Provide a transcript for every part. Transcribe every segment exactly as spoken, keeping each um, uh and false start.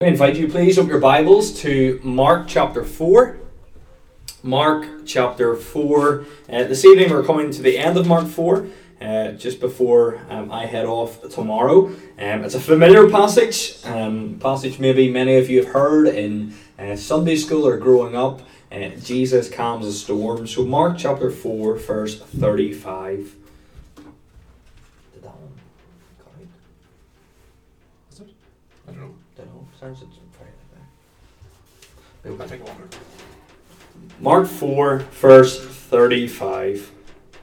I invite you, please, open your Bibles to Mark chapter four. Mark chapter four. Uh, this evening we're coming to the end of Mark four, uh, just before um, I head off tomorrow. Um, it's a familiar passage, um, passage maybe many of you have heard in uh, Sunday school or growing up. Uh, Jesus calms a storm. So Mark chapter four, verse thirty-five. Did that one cut out? Is it? I don't know. Don't know. Sounds it's very like that. I take longer. Mark four, verse thirty-five.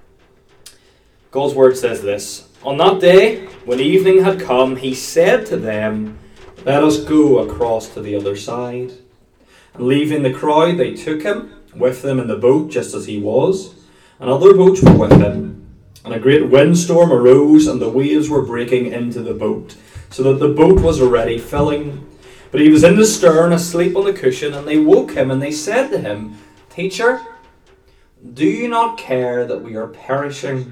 God's word says this: On that day, when evening had come, he said to them, "Let us go across to the other side." And leaving the crowd, they took him with them in the boat, just as he was, and other boats were with him. And a great windstorm arose, and the waves were breaking into the boat, so that the boat was already filling. But he was in the stern, asleep on the cushion, and they woke him, and they said to him, "Teacher, do you not care that we are perishing?"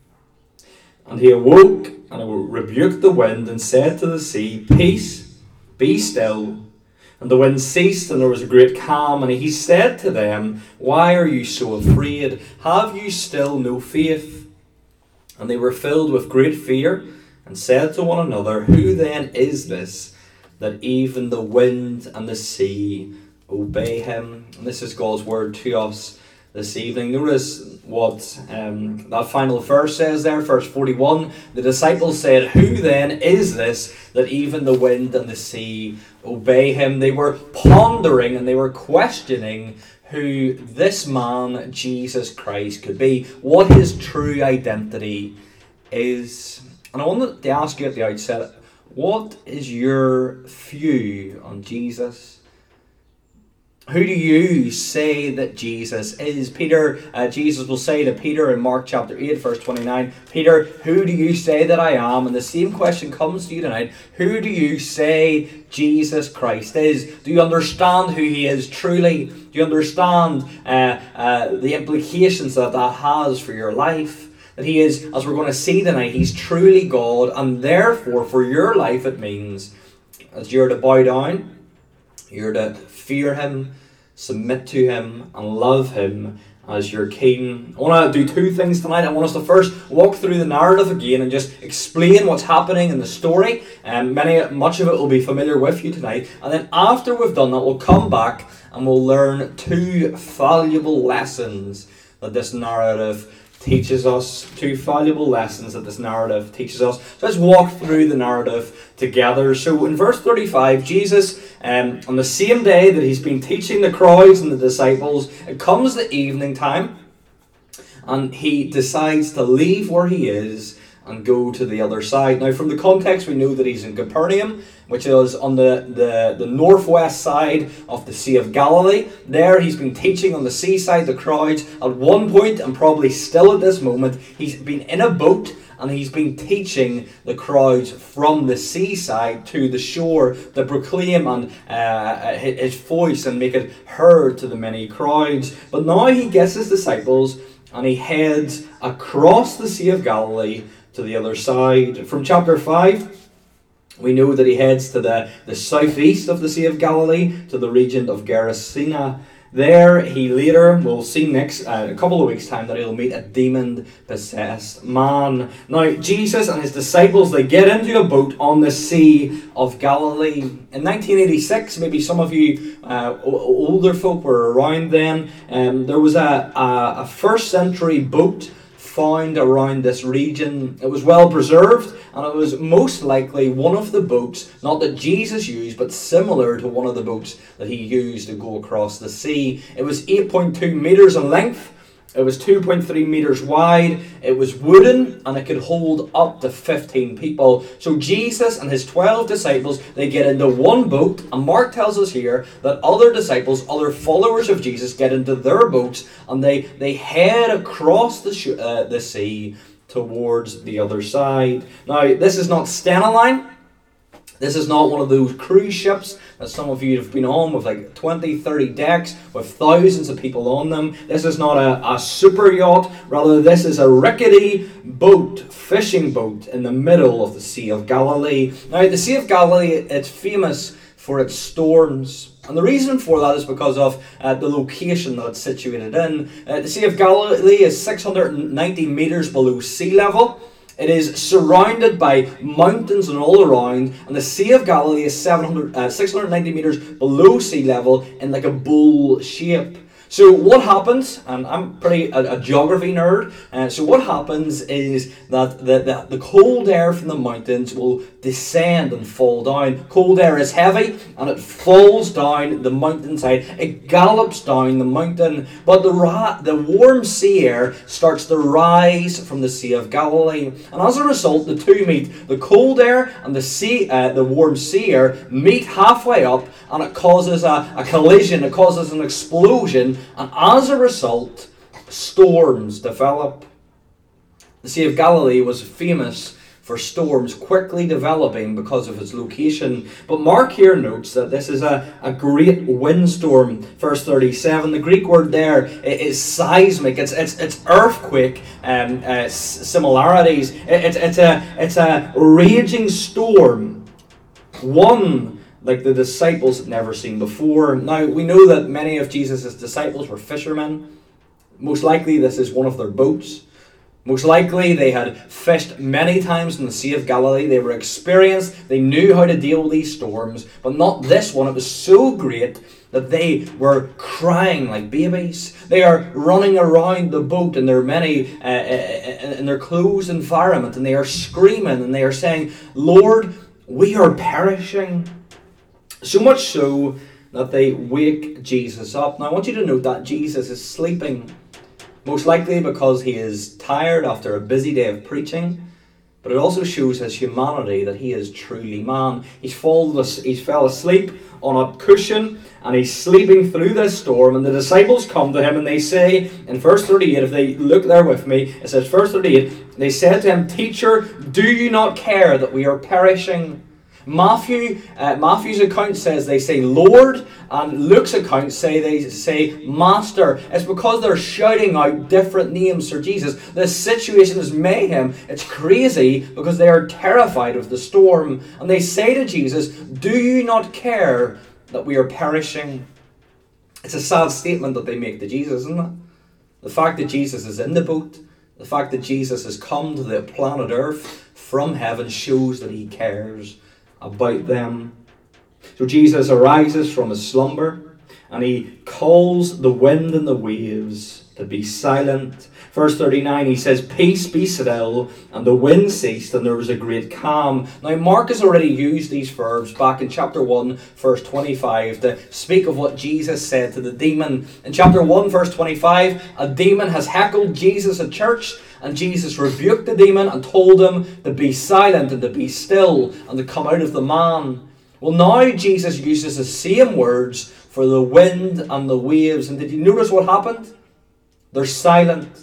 And he awoke, and rebuked the wind, and said to the sea, "Peace, be still." And the wind ceased, and there was a great calm. And he said to them, "Why are you so afraid? Have you still no faith?" And they were filled with great fear, and said to one another, "Who then is this, that even the wind and the sea obey him?" And this is God's word to us this evening. Notice what um, that final verse says there, verse forty-one. The disciples said, "Who then is this, that even the wind and the sea obey him?" They were pondering and they were questioning who this man, Jesus Christ, could be, what his true identity is. And I wanted to ask you at the outset, what is your view on Jesus? Who do you say that Jesus is? Peter, uh, Jesus will say to Peter in Mark chapter eight, verse twenty-nine, "Peter, who do you say that I am?" And the same question comes to you tonight. Who do you say Jesus Christ is? Do you understand who he is truly? Do you understand uh, uh, the implications that that has for your life? That he is, as we're going to see tonight, he's truly God, and therefore for your life it means, as you're to bow down, you're to fear him, submit to him, and love him as your king. I want to do two things tonight. I want us to first walk through the narrative again and just explain what's happening in the story. And um, many, much of it will be familiar with you tonight. And then after we've done that, we'll come back and we'll learn two valuable lessons that this narrative teaches us, two valuable lessons that this narrative teaches us. So let's walk through the narrative together. So in verse thirty-five, Jesus, um, on the same day that he's been teaching the crowds and the disciples, it comes the evening time, and he decides to leave where he is and go to the other side. Now, from the context, we know that he's in Capernaum, which is on the, the, the northwest side of the Sea of Galilee. There, he's been teaching on the seaside, the crowds. At one point, and probably still at this moment, he's been in a boat, and he's been teaching the crowds from the seaside to the shore to proclaim and uh, his voice and make it heard to the many crowds. But now he gets his disciples, and he heads across the Sea of Galilee to the other side. From chapter five, we know that he heads to the, the southeast of the Sea of Galilee, to the region of Gerasena. There, he later, we'll see next, uh, a couple of weeks' time, that he'll meet a demon-possessed man. Now, Jesus and his disciples, they get into a boat on the Sea of Galilee. In nineteen eighty-six, maybe some of you uh, older folk were around then, um, there was a, a, a first century boat found around this region. It was well preserved, and it was most likely one of the boats, not that Jesus used, but similar to one of the boats that he used to go across the sea. It was eight point two metres in length. It was two point three metres wide. It was wooden, and it could hold up to fifteen people. So Jesus and his twelve disciples, they get into one boat, and Mark tells us here that other disciples, other followers of Jesus, get into their boats, and they, they head across the, sh- uh, the sea towards the other side. Now, this is not Stena Line. This is not one of those cruise ships that some of you have been on with like twenty, thirty decks with thousands of people on them. This is not a, a super yacht. Rather, this is a rickety boat, fishing boat in the middle of the Sea of Galilee. Now, the Sea of Galilee, it's famous for its storms. And the reason for that is because of uh, the location that it's situated in. Uh, the Sea of Galilee is six hundred ninety metres below sea level. It is surrounded by mountains and all around, and the Sea of Galilee is seven hundred, uh, six hundred ninety metres below sea level in like a bowl shape. So what happens, and I'm pretty a, a geography nerd, uh, so what happens is that the, the, the cold air from the mountains will descend and fall down. Cold air is heavy and it falls down the mountainside. It gallops down the mountain, but the, ra- the warm sea air starts to rise from the Sea of Galilee. And as a result, the two meet. The cold air and the sea, uh, the warm sea air meet halfway up, and it causes a, a collision, it causes an explosion, and as a result, storms develop. The Sea of Galilee was famous for storms quickly developing because of its location. But Mark here notes that this is a, a great windstorm. Verse thirty-seven, the Greek word there is seismic. It's it's it's earthquake um, uh, similarities. It, it's it's a it's a raging storm. One like the disciples had never seen before. Now, we know that many of Jesus' disciples were fishermen. Most likely this is one of their boats. Most likely they had fished many times in the Sea of Galilee. They were experienced. They knew how to deal with these storms. But not this one. It was so great that they were crying like babies. They are running around the boat in their many, uh, in their closed environment. And they are screaming and they are saying, "Lord, we are perishing." So much so that they wake Jesus up. Now I want you to note that Jesus is sleeping. Most likely because he is tired after a busy day of preaching. But it also shows his humanity, that he is truly man. He's, fall, he's fell asleep on a cushion and he's sleeping through this storm. And the disciples come to him and they say in verse thirty-eight, if they look there with me, it says verse thirty-eight, they said to him, "Teacher, do you not care that we are perishing?" Matthew, uh, Matthew's account says they say Lord, and Luke's account say they say Master. It's because they're shouting out different names for Jesus. The situation is mayhem. It's crazy because they are terrified of the storm. And they say to Jesus, "Do you not care that we are perishing?" It's a sad statement that they make to Jesus, isn't it? The fact that Jesus is in the boat, the fact that Jesus has come to the planet Earth from heaven shows that he cares about them. So Jesus arises from his slumber and he calls the wind and the waves to be silent. Verse thirty-nine, he says, "Peace, be still," and the wind ceased and there was a great calm. Now Mark has already used these verbs back in chapter one verse twenty-five to speak of what Jesus said to the demon. In chapter one verse twenty-five, a demon has heckled Jesus at church, and Jesus rebuked the demon and told him to be silent and to be still and to come out of the man. Well, now Jesus uses the same words for the wind and the waves. And did you notice what happened? They're silent.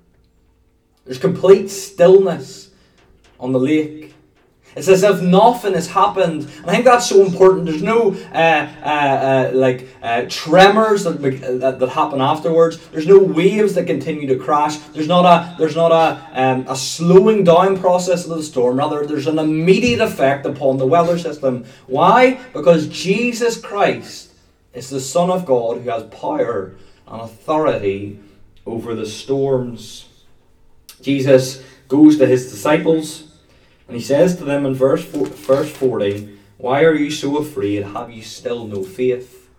There's complete stillness on the lake. It's as if nothing has happened. And I think that's so important. There's no uh, uh, uh, like uh, tremors that, that that happen afterwards. There's no waves that continue to crash. There's not a there's not a um, a slowing down process of the storm. Rather, there's an immediate effect upon the weather system. Why? Because Jesus Christ is the Son of God who has power and authority over the storms. Jesus goes to his disciples. And he says to them in verse verse forty, "Why are you so afraid? Have you still no faith?"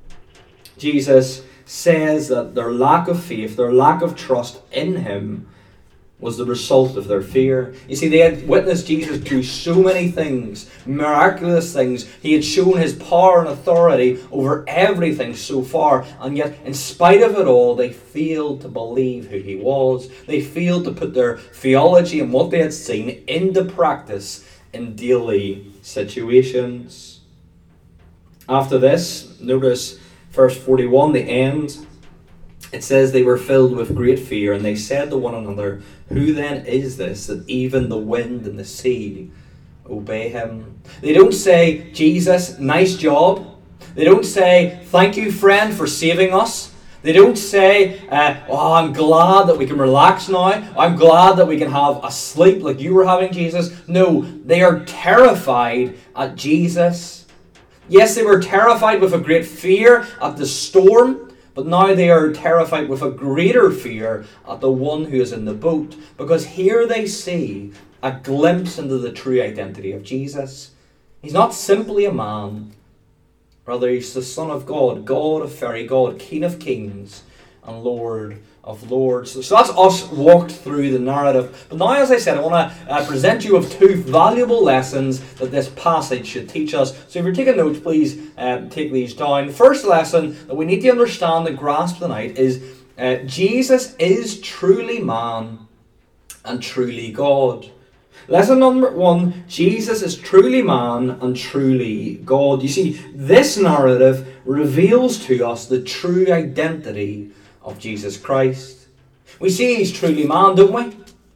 Jesus says that their lack of faith, their lack of trust in him, was the result of their fear. You see, they had witnessed Jesus do so many things, miraculous things. He had shown his power and authority over everything so far, and yet in spite of it all, they failed to believe who he was. They failed to put their theology and what they had seen into practice in daily situations. After this, notice verse forty-one, the end. It says they were filled with great fear, and they said to one another, "Who then is this that even the wind and the sea obey him?" They don't say, "Jesus, nice job." They don't say, "Thank you, friend, for saving us." They don't say, uh, "Oh, I'm glad that we can relax now. I'm glad that we can have a sleep like you were having, Jesus." No, they are terrified at Jesus. Yes, they were terrified with a great fear at the storm, but now they are terrified with a greater fear at the one who is in the boat, because here they see a glimpse into the true identity of Jesus. He's not simply a man, rather he's the Son of God, God of very God, King of kings, and Lord of lords. So that's us walked through the narrative. But now, as I said, I want to uh, present you with two valuable lessons that this passage should teach us. So if you're taking notes, please uh, take these down. The first lesson that we need to understand and grasp tonight is uh, Jesus is truly man and truly God. Lesson number one, Jesus is truly man and truly God. You see, this narrative reveals to us the true identity of Jesus Christ. We see he's truly man, don't we?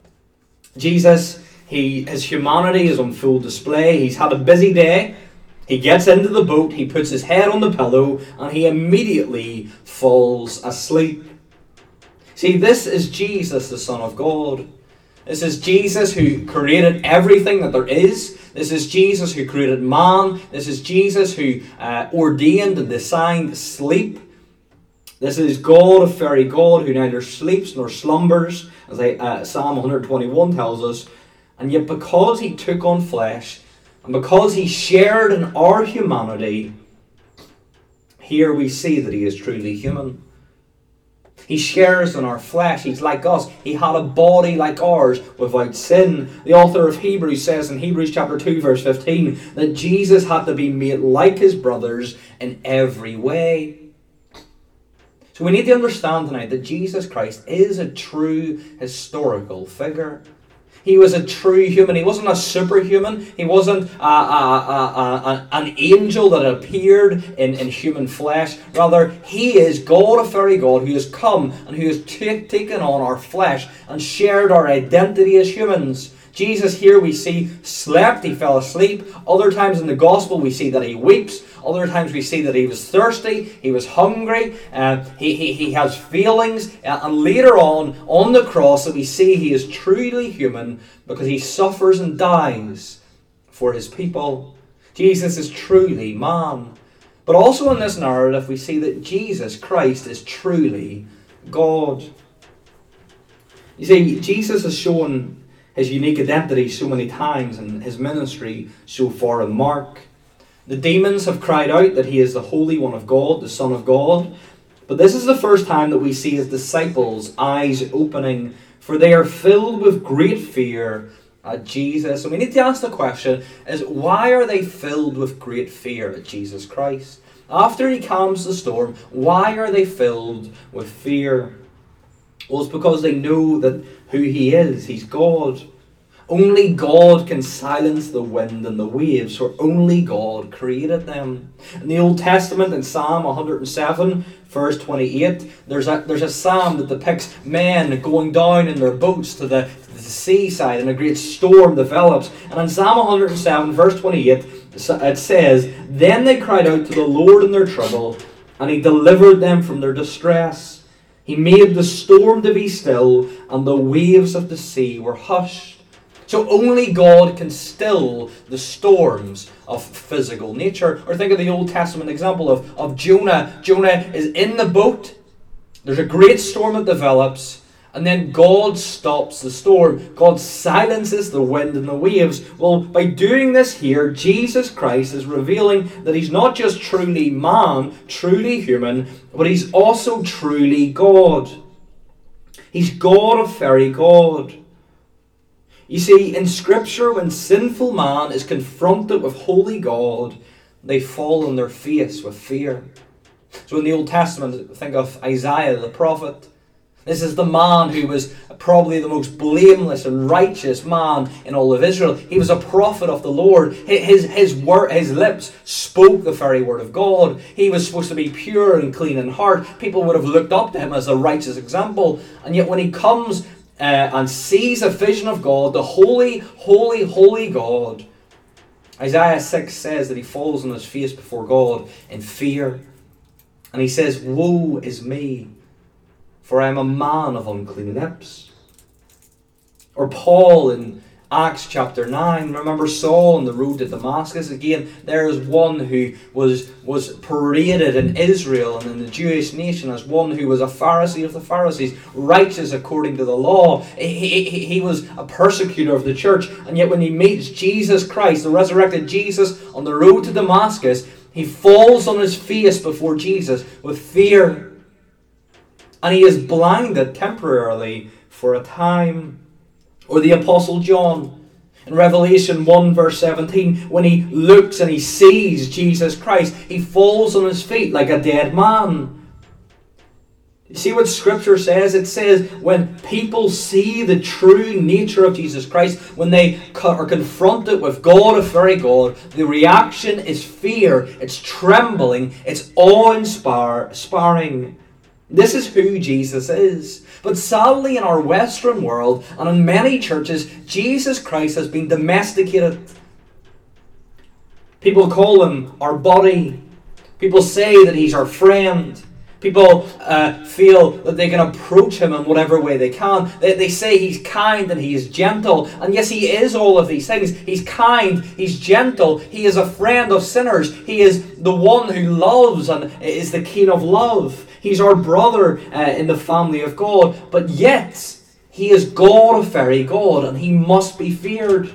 Jesus, he, his humanity is on full display. He's had a busy day. He gets into the boat, he puts his head on the pillow, and he immediately falls asleep. See, this is Jesus, the Son of God. This is Jesus who created everything that there is. This is Jesus who created man. This is Jesus who uh, ordained and designed sleep. This is God of very God, who neither sleeps nor slumbers, as I, uh, Psalm one twenty-one tells us. And yet because he took on flesh, and because he shared in our humanity, here we see that he is truly human. He shares in our flesh. He's like us. He had a body like ours without sin. The author of Hebrews says in Hebrews chapter two verse fifteen that Jesus had to be made like his brothers in every way. So we need to understand tonight that Jesus Christ is a true historical figure. He was a true human. He wasn't a superhuman. He wasn't a, a, a, a, an angel that appeared in, in human flesh. Rather, he is God of very God who has come and who has t- taken on our flesh and shared our identity as humans. Jesus here we see slept, he fell asleep. Other times in the gospel we see that he weeps. Other times we see that he was thirsty, he was hungry, uh, he, he, he has feelings. Uh, and later on, on the cross, that we see he is truly human because he suffers and dies for his people. Jesus is truly man. But also in this narrative we see that Jesus Christ is truly God. You see, Jesus has shown his unique identity so many times in his ministry so far in Mark. The demons have cried out that he is the Holy One of God, the Son of God. But this is the first time that we see his disciples' eyes opening, for they are filled with great fear at Jesus. And we need to ask the question, is why are they filled with great fear at Jesus Christ? After he calms the storm, why are they filled with fear? Well, it's because they know that who he is. He's God. Only God can silence the wind and the waves, for only God created them. In the Old Testament, in Psalm one hundred seven, verse twenty-eight, there's a, there's a psalm that depicts men going down in their boats to the, to the seaside, and a great storm develops. And in Psalm one hundred seven, verse twenty-eight, it says, "Then they cried out to the Lord in their trouble, and he delivered them from their distress. He made the storm to be still, and the waves of the sea were hushed." So only God can still the storms of physical nature. Or think of the Old Testament example of, of Jonah. Jonah is in the boat. There's a great storm that develops. And then God stops the storm. God silences the wind and the waves. Well, by doing this here, Jesus Christ is revealing that he's not just truly man, truly human, but he's also truly God. He's God of very God. You see, in Scripture, when sinful man is confronted with holy God, they fall on their face with fear. So in the Old Testament, think of Isaiah the prophet. This is the man who was probably the most blameless and righteous man in all of Israel. He was a prophet of the Lord. His, his, word, his lips spoke the very word of God. He was supposed to be pure and clean in heart. People would have looked up to him as a righteous example. And yet when he comes Uh, and sees a vision of God, the holy, holy, holy God, Isaiah six says that he falls on his face before God in fear. And he says, "Woe is me, for I am a man of unclean lips." Or Paul in Acts chapter nine, remember Saul on the road to Damascus? Again, there is one who was, was paraded in Israel and in the Jewish nation as one who was a Pharisee of the Pharisees, righteous according to the law. He, he, he was a persecutor of the church, and yet when he meets Jesus Christ, the resurrected Jesus, on the road to Damascus, he falls on his face before Jesus with fear, and he is blinded temporarily for a time. Or the Apostle John in Revelation one verse seventeen, when he looks and he sees Jesus Christ, he falls on his feet like a dead man. You see what Scripture says? It says when people see the true nature of Jesus Christ, when they are confronted with God, a very God, the reaction is fear, it's trembling, it's awe-inspiring. This is who Jesus is. But sadly, in our Western world and in many churches, Jesus Christ has been domesticated. People call him our buddy. People say that he's our friend. People uh, feel that they can approach him in whatever way they can. They, they say he's kind and he is gentle. And yes, he is all of these things. He's kind, he's gentle, he is a friend of sinners. He is the one who loves and is the king of love. He's our brother uh, in the family of God. But yet, he is God, a very God, and he must be feared.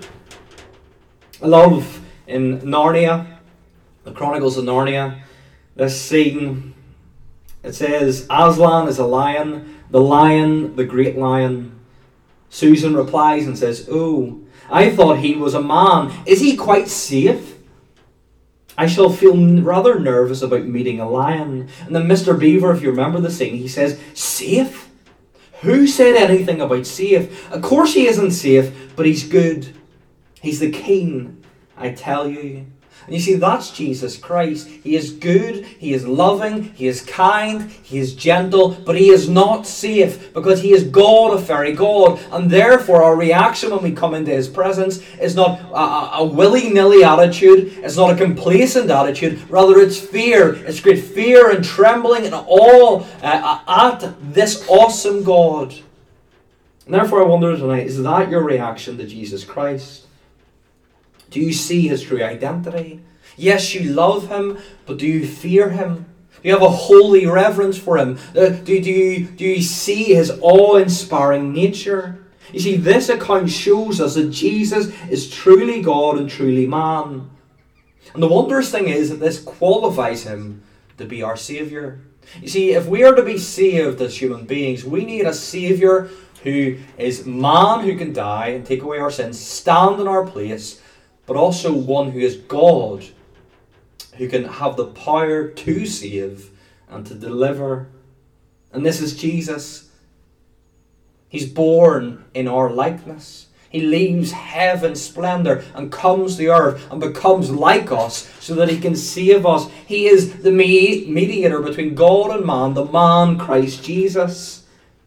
I love in Narnia, the Chronicles of Narnia, this scene. It says, Aslan is a lion, the lion, the great lion. Susan replies and says, oh, I thought he was a man. Is he quite safe? I shall feel rather nervous about meeting a lion. And then Mister Beaver, if you remember the scene, he says, safe? Who said anything about safe? Of course he isn't safe, but he's good. He's the king, I tell you. And you see, that's Jesus Christ. He is good, he is loving, he is kind, he is gentle, but he is not safe because he is God, a very God. And therefore our reaction when we come into his presence is not a, a willy-nilly attitude, it's not a complacent attitude, rather it's fear. It's great fear and trembling and awe uh, at this awesome God. And therefore I wonder tonight, is that your reaction to Jesus Christ? Do you see his true identity? Yes, you love him, but do you fear him? Do you have a holy reverence for him? Uh, do, do, you, do you see his awe-inspiring nature? You see, this account shows us that Jesus is truly God and truly man. And the wondrous thing is that this qualifies him to be our Saviour. You see, if we are to be saved as human beings, we need a Saviour who is man who can die and take away our sins, stand in our place, but also one who is God, who can have the power to save and to deliver. And this is Jesus. He's born in our likeness. He leaves heaven's splendour and comes to earth and becomes like us so that he can save us. He is the mediator between God and man, the man Christ Jesus.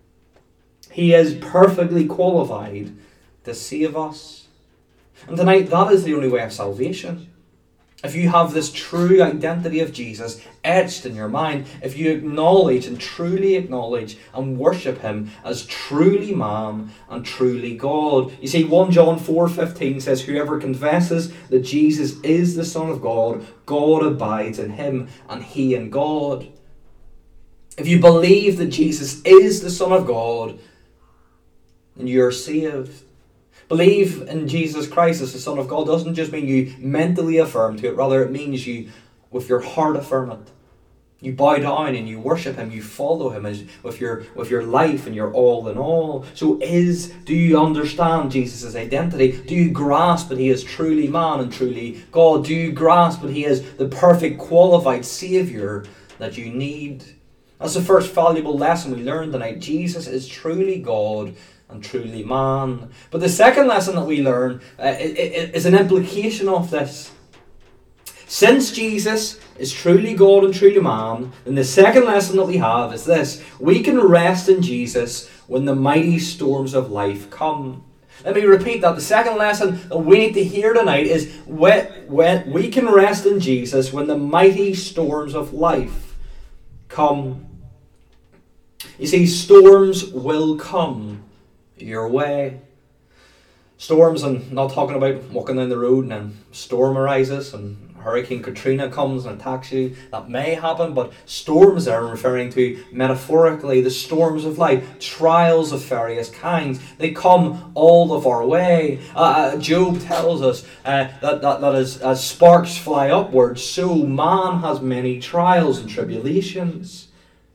He is perfectly qualified to save us. And tonight, that is the only way of salvation. If you have this true identity of Jesus etched in your mind, if you acknowledge and truly acknowledge and worship him as truly man and truly God. You see, First John four fifteen says, whoever confesses that Jesus is the Son of God, God abides in him and he in God. If you believe that Jesus is the Son of God, then you're saved. Believe in Jesus Christ as the Son of God doesn't just mean you mentally affirm to it, rather it means you with your heart affirm it. You bow down and you worship him, you follow him as with your with your life and your all in all. So is do you understand Jesus' identity? Do you grasp that he is truly man and truly God? Do you grasp that he is the perfect qualified Saviour that you need? That's the first valuable lesson we learned tonight. Jesus is truly God and truly man. But the second lesson that we learn uh, is an implication of this. Since Jesus is truly God and truly man, then the second lesson that we have is this. We can rest in Jesus when the mighty storms of life come. Let me repeat that. The second lesson that we need to hear tonight is when, when we can rest in Jesus when the mighty storms of life come. You see, storms will come your way. Storms, and not talking about walking down the road and then storm arises and Hurricane Katrina comes and attacks you. That may happen, but storms there I'm referring to metaphorically the storms of life, trials of various kinds. They come all of our way. Uh, Job tells us uh, that, that, that as, as sparks fly upwards, so man has many trials and tribulations.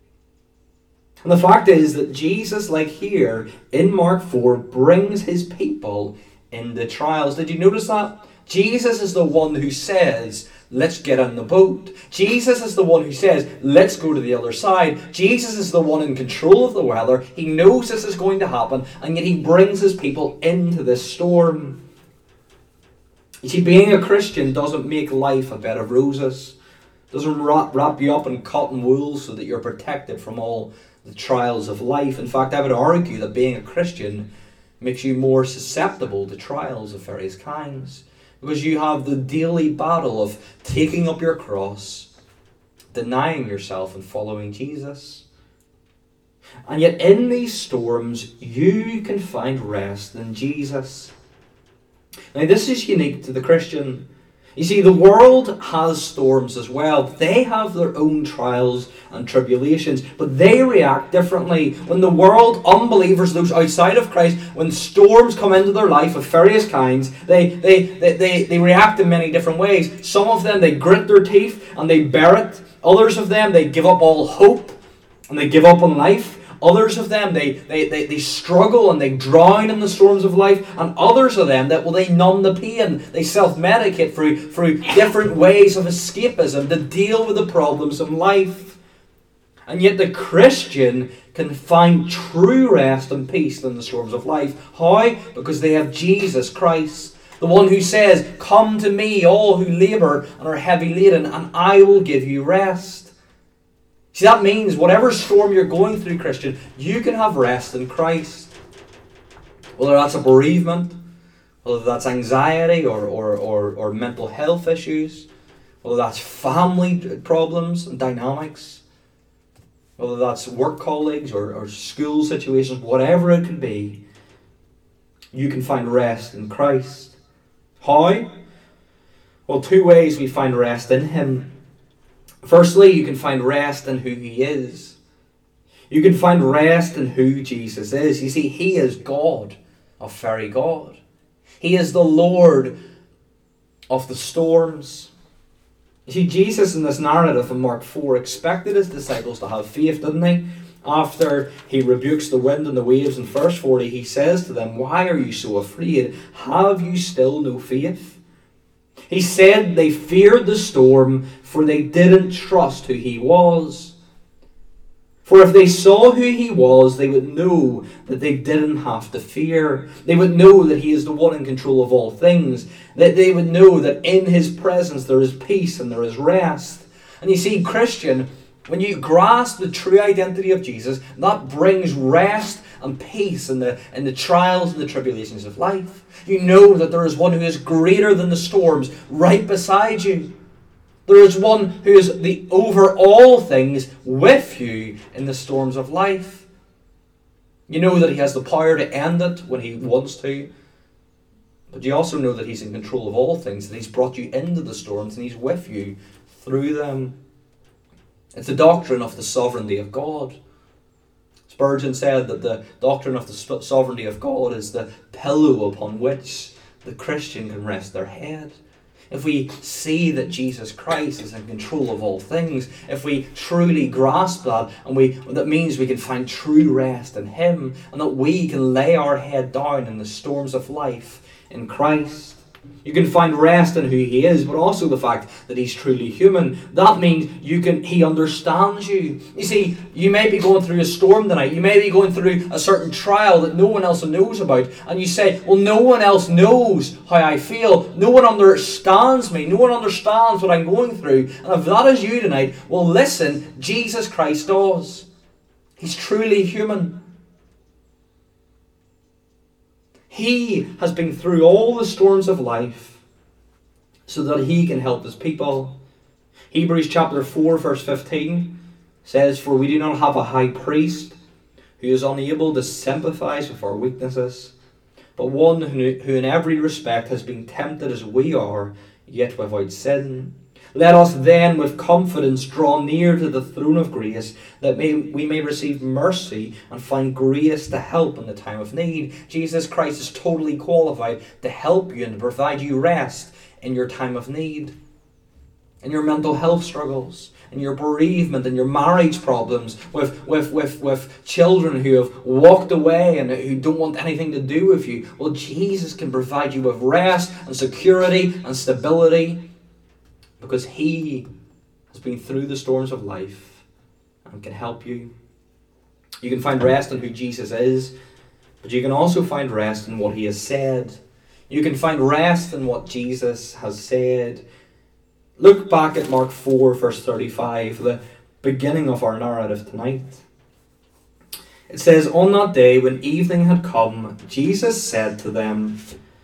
And the fact is that Jesus, like here in Mark four, brings his people into trials. Did you notice that? Jesus is the one who says, let's get on the boat. Jesus is the one who says, let's go to the other side. Jesus is the one in control of the weather. He knows this is going to happen, and yet he brings his people into this storm. You see, being a Christian doesn't make life a bed of roses. It doesn't wrap, wrap you up in cotton wool so that you're protected from all the trials of life. In fact, I would argue that being a Christian makes you more susceptible to trials of various kinds. Because you have the daily battle of taking up your cross, denying yourself and following Jesus. And yet in these storms, you can find rest in Jesus. Now this is unique to the Christian. You see, the world has storms as well. They have their own trials and tribulations, but they react differently. When the world, unbelievers, those outside of Christ, when storms come into their life of various kinds, they, they, they, they, they react in many different ways. Some of them, they grit their teeth and they bear it. Others of them, they give up all hope and they give up on life. Others of them, they, they, they, they struggle and they drown in the storms of life. And others of them, that well, they numb the pain. They self-medicate through, through different ways of escapism to deal with the problems of life. And yet the Christian can find true rest and peace in the storms of life. How? Because they have Jesus Christ. The one who says, come to me, all who labour and are heavy laden, and I will give you rest. See, that means whatever storm you're going through, Christian, you can have rest in Christ. Whether that's a bereavement, whether that's anxiety or, or, or, or mental health issues, whether that's family problems and dynamics, whether that's work colleagues or, or school situations, whatever it could be, you can find rest in Christ. How? Well, two ways we find rest in Him. Firstly, you can find rest in who He is. You can find rest in who Jesus is. You see, He is God, a very God. He is the Lord of the storms. You see, Jesus in this narrative in Mark four expected His disciples to have faith, didn't He? After He rebukes the wind and the waves in verse forty, He says to them, why are you so afraid? Have you still no faith? He said they feared the storm, for they didn't trust who He was. For if they saw who He was, they would know that they didn't have to fear. They would know that He is the one in control of all things. That they would know that in His presence there is peace and there is rest. And you see, Christian, when you grasp the true identity of Jesus, that brings rest and peace in the, in the trials and the tribulations of life. You know that there is one who is greater than the storms right beside you. There is one who is the over all things with you in the storms of life. You know that He has the power to end it when He wants to. But you also know that He's in control of all things, that He's brought you into the storms and He's with you through them. It's the doctrine of the sovereignty of God. Spurgeon said that the doctrine of the sovereignty of God is the pillow upon which the Christian can rest their head. If we see that Jesus Christ is in control of all things, if we truly grasp that, and we that means we can find true rest in Him, and that we can lay our head down in the storms of life in Christ. You can find rest in who He is, but also the fact that He's truly human. That means you can. He understands you. You see, you may be going through a storm tonight. You may be going through a certain trial that no one else knows about. And you say, well, no one else knows how I feel. No one understands me. No one understands what I'm going through. And if that is you tonight, well, listen, Jesus Christ does. He's truly human. He has been through all the storms of life so that He can help His people. Hebrews chapter four verse fifteen says, for we do not have a high priest who is unable to sympathize with our weaknesses, but one who, who in every respect has been tempted as we are, yet without sin. Let us then with confidence draw near to the throne of grace, that may, we may receive mercy and find grace to help in the time of need. Jesus Christ is totally qualified to help you and to provide you rest in your time of need, in your mental health struggles, in your bereavement, in your marriage problems, with, with, with, with children who have walked away and who don't want anything to do with you. Well, Jesus can provide you with rest and security and stability, because He has been through the storms of life and can help you. You can find rest in who Jesus is, but you can also find rest in what He has said. You can find rest in what Jesus has said. Look back at Mark four, verse thirty-five, the beginning of our narrative tonight. It says, "On that day, when evening had come, Jesus said to them,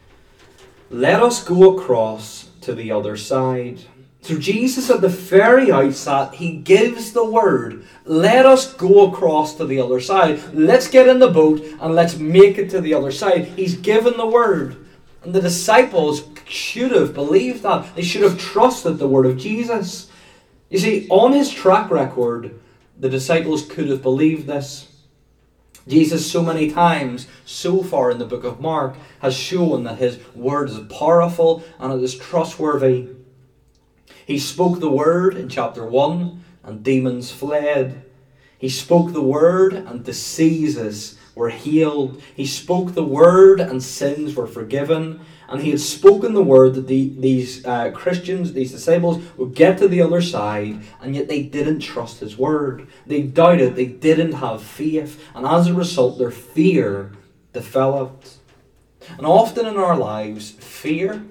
'Let us go across to the other side.'" So Jesus at the very outset, He gives the word. Let us go across to the other side. Let's get in the boat and let's make it to the other side. He's given the word. And the disciples should have believed that. They should have trusted the word of Jesus. You see, on His track record, the disciples could have believed this. Jesus so many times so far in the book of Mark has shown that His word is powerful and it is trustworthy. He spoke the word in chapter one and demons fled. He spoke the word and diseases were healed. He spoke the word and sins were forgiven. And He had spoken the word that the, these uh, Christians, these disciples, would get to the other side, and yet they didn't trust His word. They doubted, they didn't have faith, and as a result their fear developed. And often in our lives, fear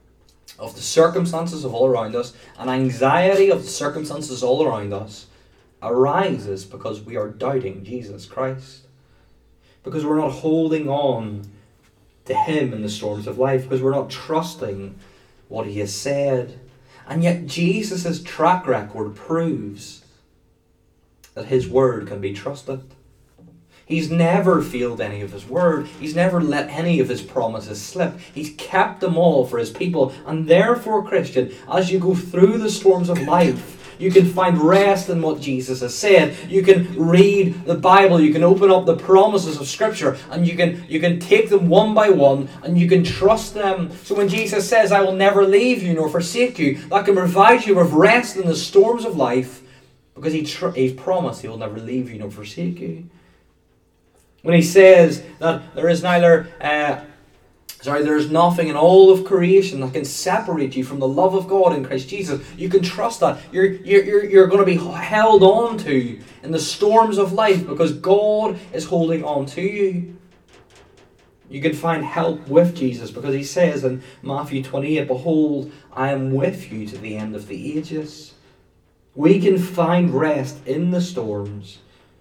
of the circumstances of all around us and anxiety of the circumstances all around us arises because we are doubting Jesus Christ. Because we're not holding on to Him in the storms of life, because we're not trusting what He has said. And yet Jesus' track record proves that His word can be trusted. He's never failed any of His word. He's never let any of His promises slip. He's kept them all for His people. And therefore, Christian, as you go through the storms of life, you can find rest in what Jesus has said. You can read the Bible. You can open up the promises of Scripture, and you can you can take them one by one, and you can trust them. So when Jesus says, "I will never leave you nor forsake you," that can provide you with rest in the storms of life, because He tr- He's promised He will never leave you nor forsake you. When He says that there is neither uh, Sorry, there is nothing in all of creation that can separate you from the love of God in Christ Jesus. You can trust that. You're, you're, you're, you're going to be held on to in the storms of life because God is holding on to you. You can find help with Jesus because He says in Matthew twenty-eight, "Behold, I am with you to the end of the ages." We can find rest in the storms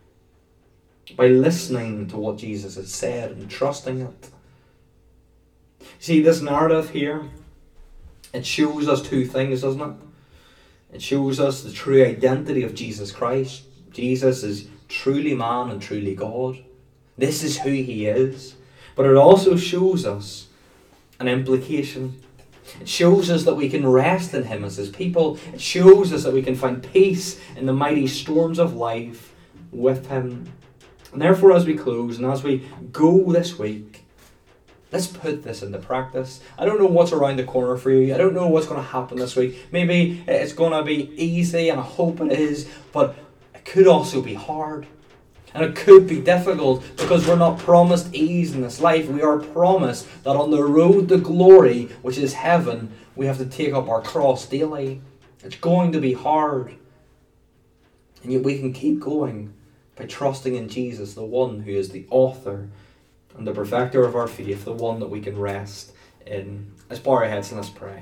by listening to what Jesus has said and trusting it. See, this narrative here, it shows us two things, doesn't it? It shows us the true identity of Jesus Christ. Jesus is truly man and truly God. This is who He is. But it also shows us an implication. It shows us that we can rest in Him as His people. It shows us that we can find peace in the mighty storms of life with Him. And therefore, as we close and as we go this week, let's put this into practice. I don't know what's around the corner for you. I don't know what's going to happen this week. Maybe it's going to be easy, and I hope it is, but it could also be hard. And it could be difficult because we're not promised ease in this life. We are promised that on the road to glory, which is heaven, we have to take up our cross daily. It's going to be hard. And yet we can keep going by trusting in Jesus, the one who is the author and the perfecter of our faith, the one that we can rest in. Let's bow our heads and let's pray.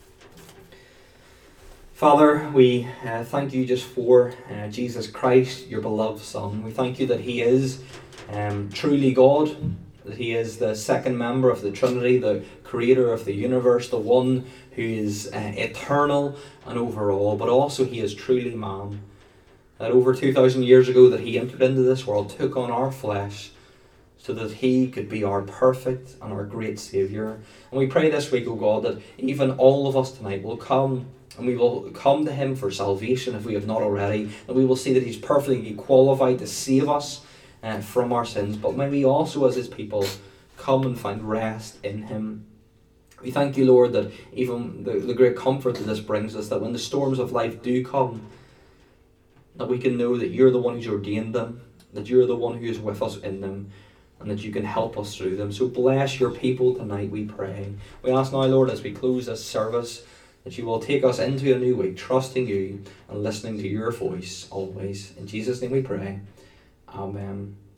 Father, we uh, thank you just for uh, Jesus Christ, your beloved Son. We thank you that He is um, truly God, that He is the second member of the Trinity, the creator of the universe, the one who is uh, eternal and overall, but also He is truly man. That over two thousand years ago that He entered into this world, took on our flesh, so that he could be our perfect and our great Saviour. And we pray this week, O God, that even all of us tonight will come and we will come to him for salvation if we have not already, and we will see that he's perfectly qualified to save us uh, from our sins. But may we also, as his people, come and find rest in him. We thank you, Lord, that even the, the great comfort that this brings us, that when the storms of life do come, that we can know that you're the one who's ordained them, that you're the one who is with us in them, and that you can help us through them. So bless your people tonight, we pray. We ask now, Lord, as we close this service, that you will take us into a new week, trusting you and listening to your voice always. In Jesus' name we pray. Amen.